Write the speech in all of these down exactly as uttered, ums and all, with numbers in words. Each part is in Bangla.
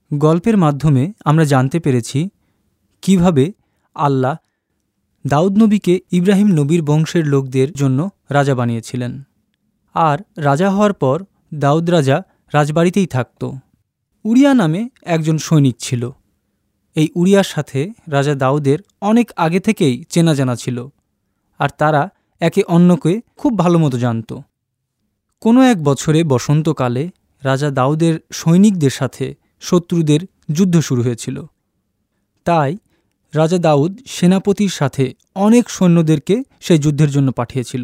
গল্পের মাধ্যমে আমরা জানতে পেরেছি কিভাবে আল্লাহ দাউদ নবীকে ইব্রাহিম নবীর বংশের লোকদের জন্য রাজা বানিয়েছিলেন। আর রাজা হওয়ার পর দাউদ রাজা রাজবাড়িতেই থাকত। উরিয়া নামে একজন সৈনিক ছিল। এই উরিয়ার সাথে রাজা দাউদের অনেক আগে থেকেই চেনা জানা ছিল, আর তারা একে অন্যকে খুব ভালো মতো জানত। কোনো এক বছরে বসন্তকালে রাজা দাউদের সৈনিকদের সাথে শত্রুদের যুদ্ধ শুরু হয়েছিল। তাই রাজা দাউদ সেনাপতির সাথে অনেক সৈন্যদেরকে সেই যুদ্ধের জন্য পাঠিয়েছিল।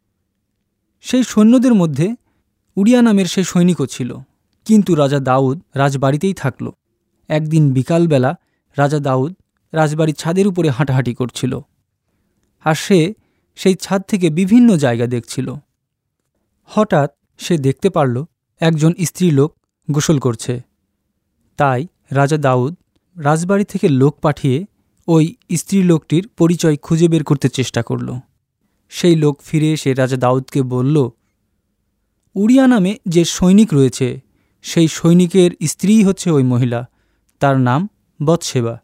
সেই সৈন্যদের মধ্যে উরিয়া নামের সেই সৈনিকও ছিল। কিন্তু রাজা দাউদ রাজবাড়িতেই থাকল। একদিন বিকালবেলা রাজা দাউদ রাজবাড়ির ছাদের উপরে হাঁটাহাঁটি করছিল, আর সে সেই ছাদ থেকে বিভিন্ন জায়গা দেখছিল। হঠাৎ সে দেখতে পারল একজন স্ত্রীলোক গোসল করছে। তাই রাজা দাউদ রাজবাড়ি থেকে লোক পাঠিয়ে ওই স্ত্রীলোকটির পরিচয় খুঁজে বের করতে চেষ্টা করল। সেই লোক ফিরে এসে রাজা দাউদকে বলল, উরিয়া নামে যে সৈনিক রয়েছে সেই সৈনিকের স্ত্রীই হচ্ছে ওই মহিলা, তার নাম বৎসেবা।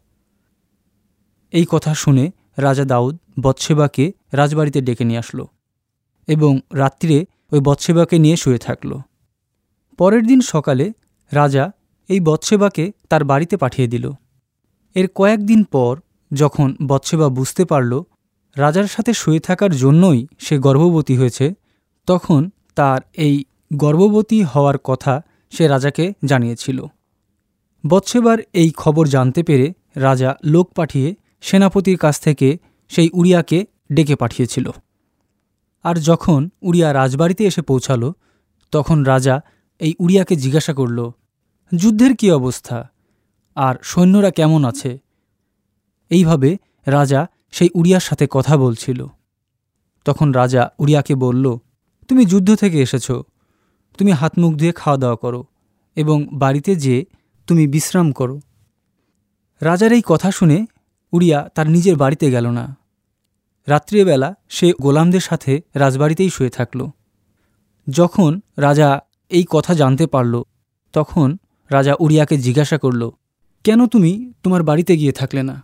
এই কথা শুনে রাজা দাউদ বৎসেবাকে রাজবাড়িতে ডেকে নিয়ে আসলো এবং রাত্রিরে ওই বৎসেবাকে নিয়ে শুয়ে থাকল। পরের দিন সকালে রাজা এই বৎসেবাকে তার বাড়িতে পাঠিয়ে দিল। এর কয়েকদিন পর যখন বৎসেবা বুঝতে পারল রাজার সাথে শুয়ে থাকার জন্যই সে গর্ভবতী হয়েছে, তখন তার এই গর্ভবতী হওয়ার কথা সে রাজাকে জানিয়েছিল। বৎসেবার এই খবর জানতে পেরে রাজা লোক পাঠিয়ে সেনাপতির কাছ থেকে সেই উরিয়াকে ডেকে পাঠিয়েছিল। আর যখন উরিয়া রাজবাড়িতে এসে পৌঁছাল, তখন রাজা এই উরিয়াকে জিজ্ঞাসা করল, যুদ্ধের কী অবস্থা আর সৈন্যরা কেমন আছে? এইভাবে রাজা সেই উরিয়ার সাথে কথা বলছিল। তখন রাজা উরিয়াকে বলল, তুমি যুদ্ধ থেকে এসেছ, তুমি হাত মুখ ধুয়ে খাওয়া দাওয়া করো এবং বাড়িতে যেয়ে তুমি বিশ্রাম করো। রাজার এই কথা শুনে উরিয়া তার নিজের বাড়িতে গেল না। রাত্রিবেলা সে গোলামদের সাথে রাজবাড়িতেই শুয়ে থাকল। যখন রাজা এই কথা জানতে পারল, তখন রাজা উরিয়াকে জিজ্ঞাসা করল, কেন তুমি তোমার বাড়িতে গিয়ে থাকলে না?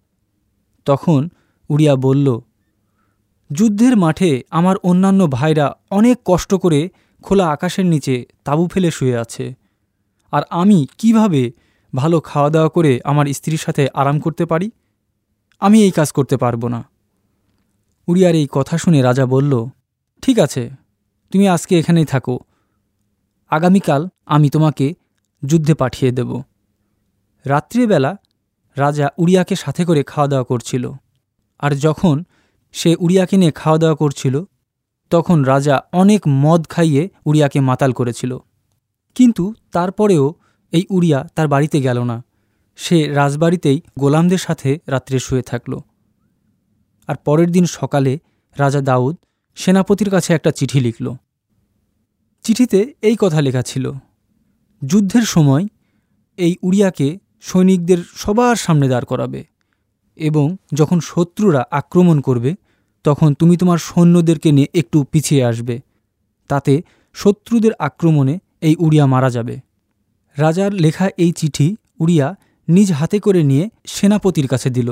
তখন উরিয়া বলল, যুদ্ধের মাঠে আমার অন্যান্য ভাইরা অনেক কষ্ট করে খোলা আকাশের নিচে তাঁবু ফেলে শুয়ে আছে, আর আমি কিভাবে ভালো খাওয়া দাওয়া করে আমার স্ত্রীর সাথে আরাম করতে পারি? আমি এই কাজ করতে পারবো না। উরিয়ার এই কথা শুনে রাজা বলল, ঠিক আছে, তুমি আজকে এখানেই থাকো, আগামীকাল আমি তোমাকে যুদ্ধে পাঠিয়ে দেব। রাত্রিবেলা রাজা উরিয়াকে সাথে করে খাওয়া দাওয়া করছিল, আর যখন সে উরিয়াকে নিয়ে খাওয়া দাওয়া করছিল, তখন রাজা অনেক মদ খাইয়ে উরিয়াকে মাতাল করেছিল। কিন্তু তারপরেও এই উরিয়া তার বাড়িতে গেল না। সে রাজবাড়িতেই গোলামদের সাথে রাত্রে শুয়ে থাকল। আর পরের দিন সকালে রাজা দাউদ সেনাপতির কাছে একটা চিঠি লিখল। চিঠিতে এই কথা লেখা ছিল, যুদ্ধের সময় এই উরিয়াকে সৈনিকদের সবার সামনে দাঁড় করাবে এবং যখন শত্রুরা আক্রমণ করবে তখন তুমি তোমার সৈন্যদেরকে নিয়ে একটু পিছিয়ে আসবে, তাতে শত্রুদের আক্রমণে এই উরিয়া মারা যাবে। রাজার লেখা এই চিঠি উরিয়া নিজ হাতে করে নিয়ে সেনাপতির কাছে দিল।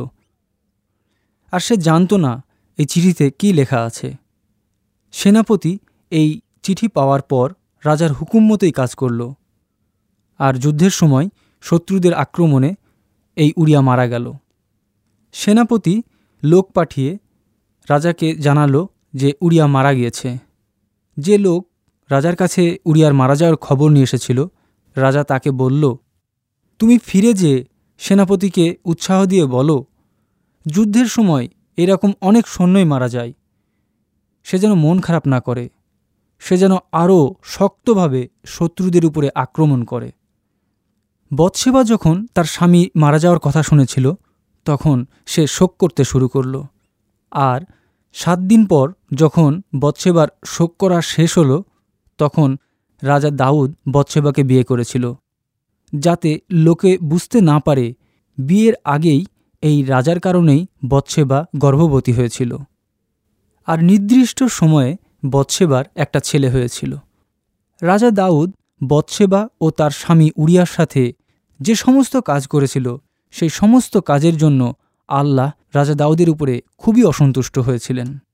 আর সে জানত না এই চিঠিতে কী লেখা আছে। সেনাপতি এই চিঠি পাওয়ার পর রাজার হুকুম মতোই কাজ করল, আর যুদ্ধের সময় শত্রুদের আক্রমণে এই উরিয়া মারা গেল। সেনাপতি লোক পাঠিয়ে রাজাকে জানালো যে উরিয়া মারা গিয়েছে। যে লোক রাজার কাছে উরিয়ার মারা যাওয়ার খবর নিয়ে এসেছিল, রাজা তাকে বলল, তুমি ফিরে যে সেনাপতিকে উৎসাহ দিয়ে বলো, যুদ্ধের সময় এরকম অনেক সৈন্যই মারা যায়, সে যেন মন খারাপ না করে, সে যেন আরও শক্তভাবে শত্রুদের উপরে আক্রমণ করে। বৎসেবা যখন তার স্বামী মারা যাওয়ার কথা শুনেছিল, তখন সে শোক করতে শুরু করল। আর সাত দিন পর যখন বৎসেবার শোক করা শেষ হলো, তখন রাজা দাউদ বৎসেবাকে বিয়ে করেছিল, যাতে লোকে বুঝতে না পারে বিয়ের আগেই এই রাজার কারণেই বৎসেবা গর্ভবতী হয়েছিল। আর নির্দিষ্ট সময়ে বৎসেবার একটা ছেলে হয়েছিল। রাজা দাউদ বৎসেবা ও তার স্বামী উরিয়ার সাথে যে সমস্ত কাজ করেছিল সেই সমস্ত কাজের জন্য আল্লাহ রাজা দাউদের উপরে খুবই অসন্তুষ্ট হয়েছিলেন।